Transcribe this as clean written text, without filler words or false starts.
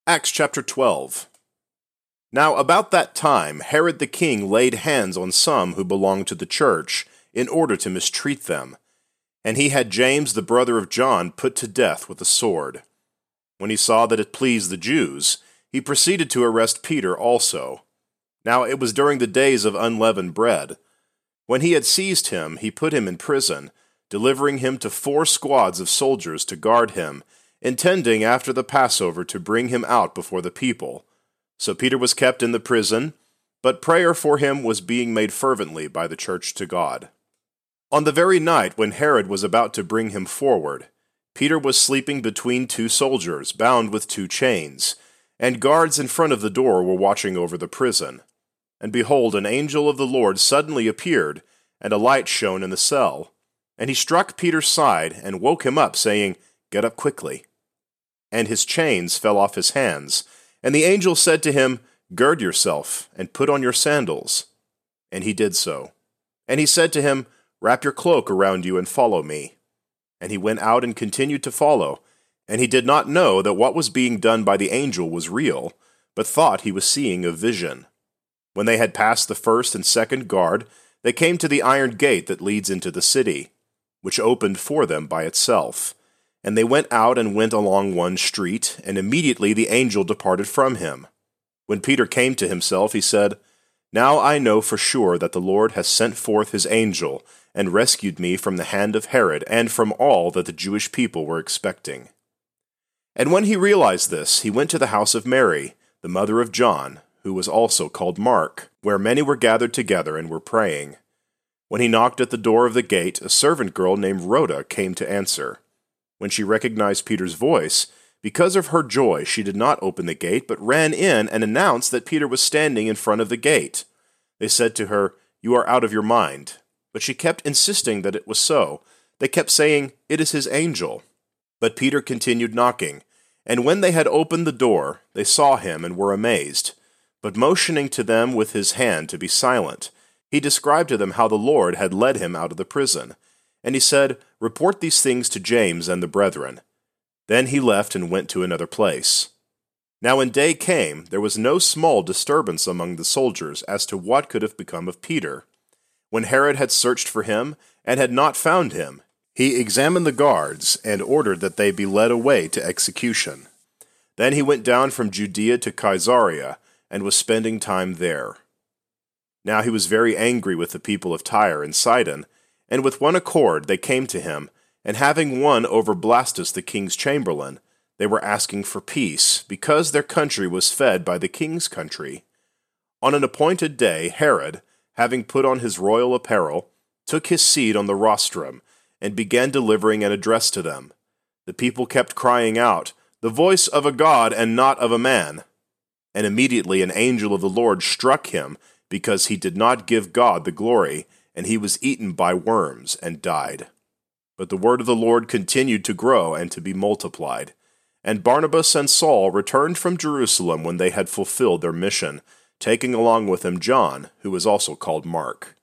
Acts chapter 12. Now about that time Herod the king laid hands on some who belonged to the church, in order to mistreat them. And he had James the brother of John put to death with a sword. When he saw that it pleased the Jews, he proceeded to arrest Peter also. Now it was during the days of unleavened bread. When he had seized him, he put him in prison, delivering him to 4 squads of soldiers to guard him, intending after the Passover to bring him out before the people. So Peter was kept in the prison, but prayer for him was being made fervently by the church to God. On the very night when Herod was about to bring him forward, Peter was sleeping between 2 soldiers, bound with 2 chains, and guards in front of the door were watching over the prison. And behold, an angel of the Lord suddenly appeared, and a light shone in the cell. And he struck Peter's side, and woke him up, saying, "Get up quickly." And his chains fell off his hands. And the angel said to him, "Gird yourself, and put on your sandals." And he did so. And he said to him, "Wrap your cloak around you and follow me." And he went out and continued to follow. And he did not know that what was being done by the angel was real, but thought he was seeing a vision. When they had passed the first and second guard, they came to the iron gate that leads into the city, which opened for them by itself. And they went out and went along one street, and immediately the angel departed from him. When Peter came to himself, he said, "Now I know for sure that the Lord has sent forth his angel, and rescued me from the hand of Herod, and from all that the Jewish people were expecting." And when he realized this, he went to the house of Mary, the mother of John, who was also called Mark, where many were gathered together and were praying. When he knocked at the door of the gate, a servant girl named Rhoda came to answer. When she recognized Peter's voice, because of her joy she did not open the gate, but ran in and announced that Peter was standing in front of the gate. They said to her, "You are out of your mind." But she kept insisting that it was so. They kept saying, "It is his angel." But Peter continued knocking, and when they had opened the door, they saw him and were amazed. But motioning to them with his hand to be silent, he described to them how the Lord had led him out of the prison. And he said, "Report these things to James and the brethren." Then he left and went to another place. Now when day came, there was no small disturbance among the soldiers as to what could have become of Peter. When Herod had searched for him, and had not found him, he examined the guards, and ordered that they be led away to execution. Then he went down from Judea to Caesarea, and was spending time there. Now he was very angry with the people of Tyre and Sidon, and with one accord they came to him, and having won over Blastus the king's chamberlain, they were asking for peace, because their country was fed by the king's country. On an appointed day, Herod, having put on his royal apparel, took his seat on the rostrum, and began delivering an address to them. The people kept crying out, "The voice of a god and not of a man." And immediately an angel of the Lord struck him, because he did not give God the glory, and he was eaten by worms and died. But the word of the Lord continued to grow and to be multiplied. And Barnabas and Saul returned from Jerusalem when they had fulfilled their mission, taking along with them John, who was also called Mark.